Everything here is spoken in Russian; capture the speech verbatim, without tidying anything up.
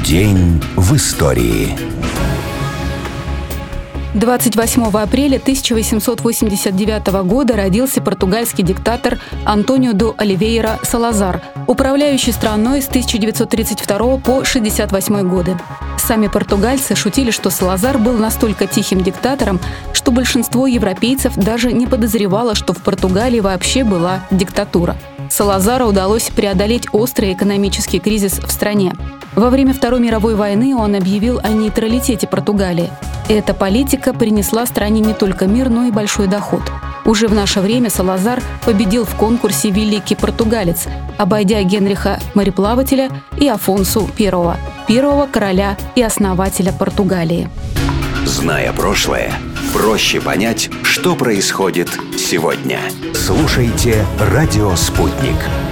День в истории. двадцать восьмого апреля тысяча восемьсот восемьдесят девятого года родился португальский диктатор Антонио де Оливейра Салазар, управляющий страной с тысяча девятьсот тридцать второго по шестьдесят восьмой годы. Сами португальцы шутили, что Салазар был настолько тихим диктатором, что большинство европейцев даже не подозревало, что в Португалии вообще была диктатура. Салазару удалось преодолеть острый экономический кризис в стране. Во время Второй мировой войны он объявил о нейтралитете Португалии. Эта политика принесла стране не только мир, но и большой доход. Уже в наше время Салазар победил в конкурсе «Великий португалец», обойдя Генриха Мореплавателя и Афонсу Первого, первого короля и основателя Португалии. Зная прошлое, проще понять, что происходит сегодня. Слушайте «Радио Спутник».